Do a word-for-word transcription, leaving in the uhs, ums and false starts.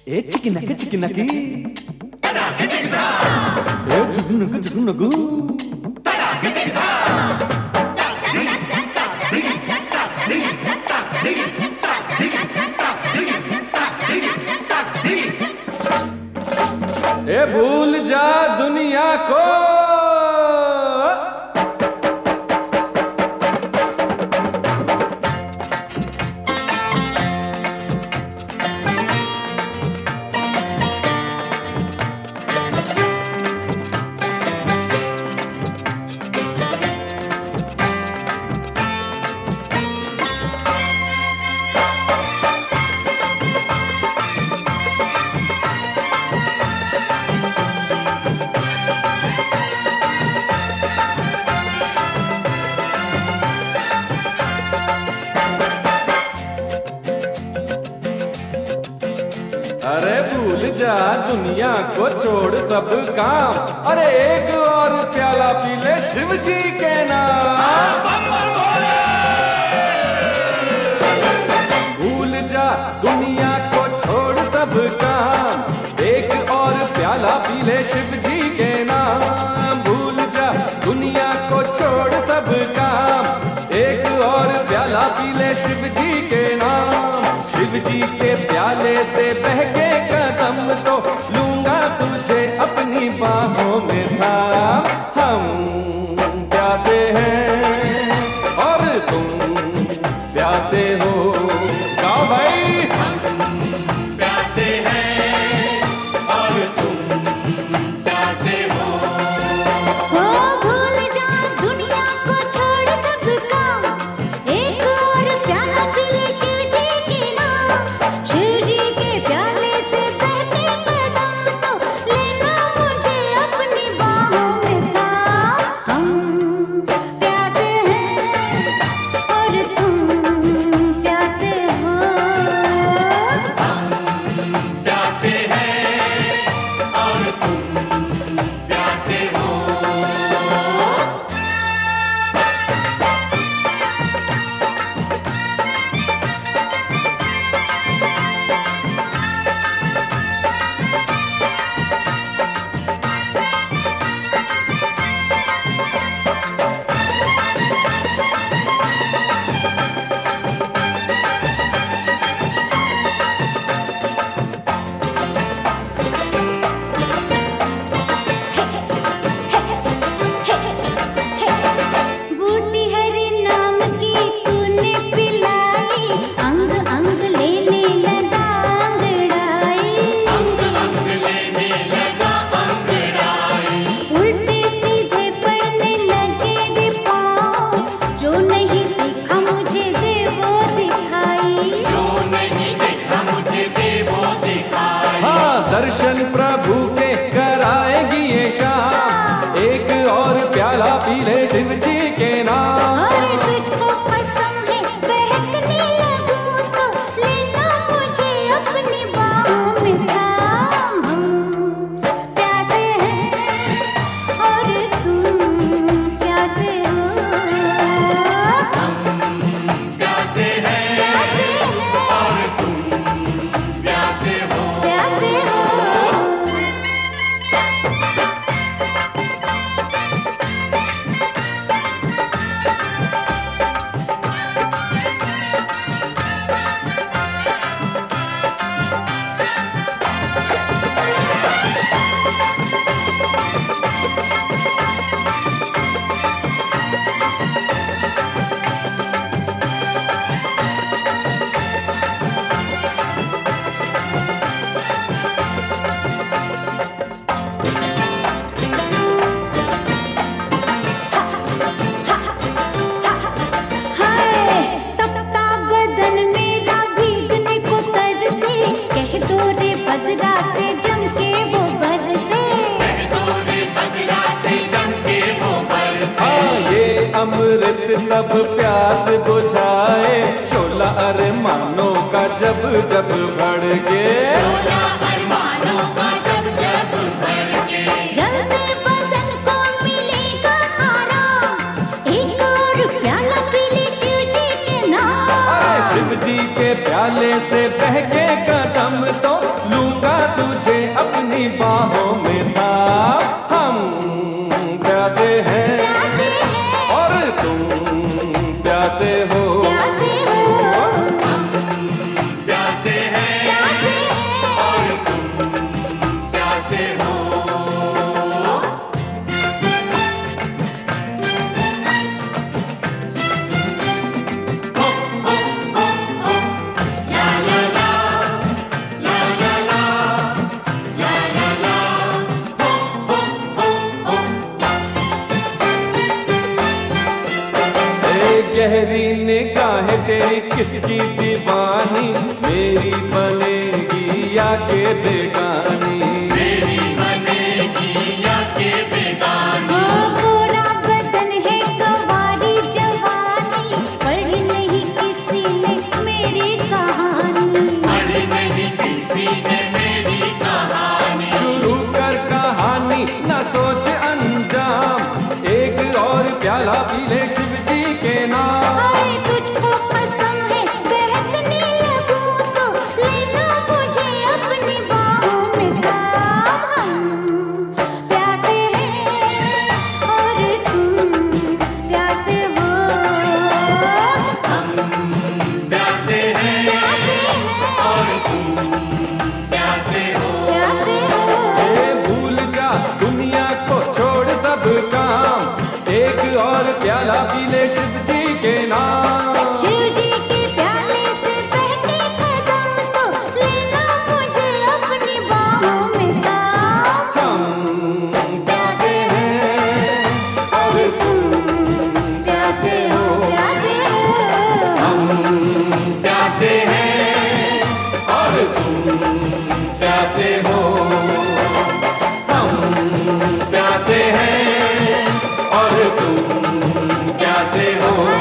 ఏ చికినక చికినకి ఏ జుగునగు జుగునగు ए भूल जा दुनिया को अरे भूल जा दुनिया को छोड़ सब काम, अरे एक और प्याला पी ले शिव जी के नाम। भूल जा दुनिया को छोड़ सब काम, एक और प्याला पी ले शिव जी के नाम। भूल जा दुनिया को छोड़ सब काम, एक और प्याला पी ले शिव जी के नाम। शिव जी के प्याले से बहके कदम तो लूंगा तुझे अपनी बाहों में थाम। हम प्यासे हैं और तुम प्यासे हो, गाओ भाई। हम प्यासे हैं और तुम प्यासे हो। ओ भूल जा दुनिया को छोड़ सब काम, एक और प्याला पी ले शिव जी के नाम। शिव जी के प्याले से बहके कदम तो लेना मुझे अपनी बाहों में थाम। हम प्यासे हैं और तुम प्यासे हो। हम प्यासे हैं और तुम प्यासे हो। बूटी हरी नाम की तूने पिलाई, अंग अंग लेने लगा अंगड़ाई। अंग अंग लेने लगा अंगड़ाई। उल्टे सीधे पड़ने लगे रे पाँव, जो नहीं देखा मुझे दे वो दिखाई। जो नहीं देखा मुझे दे वो दिखाई। हाँ, दर्शन प्रभु के कराएगी ये शाम, एक और प्याला पी ले शिव जी के नाम। अरे तुझको पसंद है बहकने लगूं तो लेना मुझे अपनी बाहों में थाम। हम प्यासे हैं और तुम प्यासे हो। हम प्यासे हैं प्यासे हैं और तुम प्यासे हो। प्यासे हो। हाय तपता बदन मेरा भीगने को तरसे, कह दो रे बदरा से जम के वो बरसे। कह दो रे बदरा से जम के वो बरसे। हाँ, ये अमृत तब प्यास बुझाए, शोला अरमानों का जब जब भड़के। शोला अरमानों का जब जब भड़के। जलते बदन को मिलेगा आराम, एक और प्याला पी ले शिव जी के नाम। अरे शिव जी के प्याले से बहके कदम दम तो लूंगा तुझे अपनी बाहों में था। हम प्यासे हैं प्यासे हैं और तुम प्यासे हो। प्यासे हो प्यासे हैं प्यासे हैं और तुम प्यासे हो। गहरी निगाह तेरी किसकी दीवानी, मेरी बनेगी या के बेगानी। मेरी बनेगी या के बेगानी। ओ गोरा बदन है कवारी जवानी, पढ़ी नहीं किसी ने मेरी कहानी। पढ़ी नहीं किसी ने मेरी कहानी। शुरू कर कहानी न सोच अंजाम, एक और प्याला पी ले शिव जी के नाम। अरे तुझको कसम है बहकने लगूं तो लेना मुझे अपनी बाहों में थाम। हम प्यासे हैं और तुम प्यासे हो। प्यासे हैं प्यासे हैं और तुम प्यासे हो। प्यासे हो। ए भूल जा दुनिया को छोड़ सब काम, एक और प्याला पी ले शिव जी के नाम। शिव जी के प्याले से बहके कदम तो लेना मुझे अपनी बाहों में थाम। हम प्यासे हैं और तुम प्यासे हो। प्यासे हो हम प्यासे हैं और तुम प्यासे हो। हम प्यासे हैं और तुम प्यासे हो।